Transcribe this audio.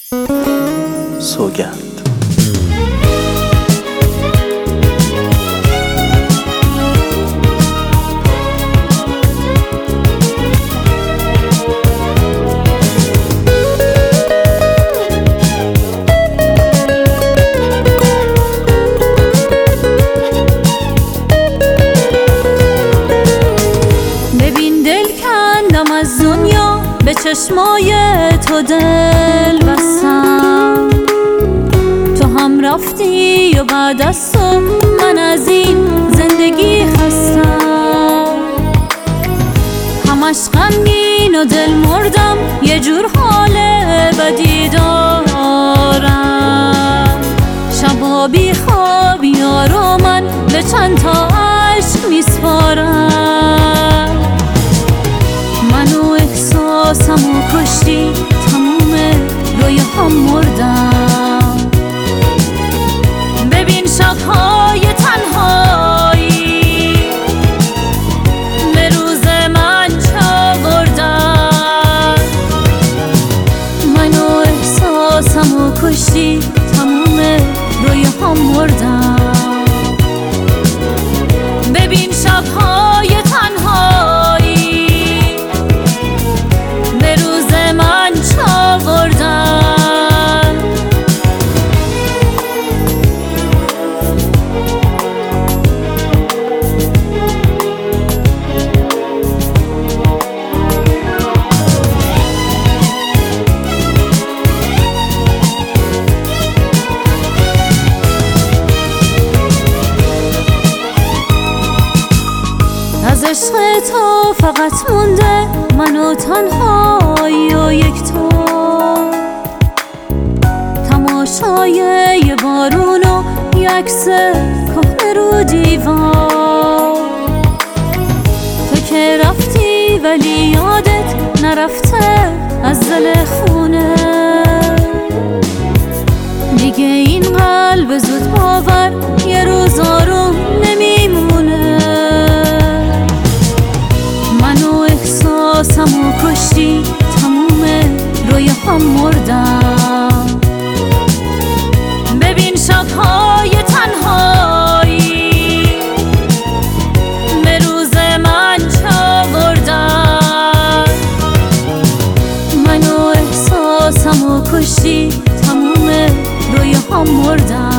سوگند. ببین دل کندم از دنیا، به چشمای تو دل بستم. تو هم رفتی و بعد از تو من از این زندگی خستم. همش غمگین و دل مردم، یه جور حال بدی دارم. شبا بی خواب یارو من به چند تا عشق میسپارم. منو احساسمو کشتی، تموم رویاهام مردم. ببین شبهای تنهایی به روز من چه آوردن. منو احساسمو کشتی، تموم رویاهام مردم. ببین شبهای تنهایی به روز من چه آوردن. از عشق تو فقط مونده من و تنهایی و یک تو. تماشای یه بارون و یه عکس کهنه رو دیوار. تو که رفتی ولی یادت نرفته از دل خونه. دیگه این قلب زود باور یه روز آروم نمیمونه. منو احساسمو کشتی، تموم رویاهام مردم. ببین شبهای تنهایی به روز من چه آوردن. منو احساسمو کشتی، تموم رویاهام مردم.